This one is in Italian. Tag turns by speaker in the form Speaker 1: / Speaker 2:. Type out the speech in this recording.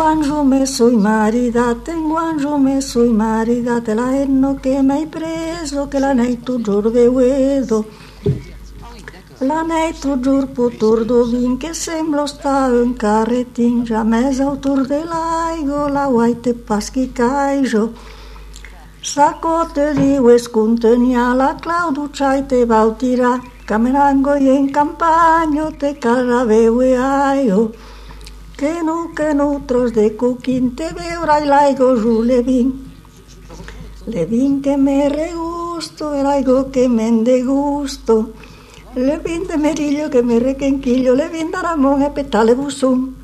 Speaker 1: tengo me soy maridate, la enno che m'hai preso, che la nei tu giur vedo. La nei tu giur putur dovin, che semblo sta un carretin, già mesa autur de laigo, la uaite paschi caijo. Sacote di uescuntenia, la claudu c'hai te bautira, camerango in campagno, te carraveu aio. Que nu tros de cuquín te veurai laigo ju levin que me regusto, el laigo que me degusto, levin de merillo que me requenquillo, levin d'aramón e petale busum.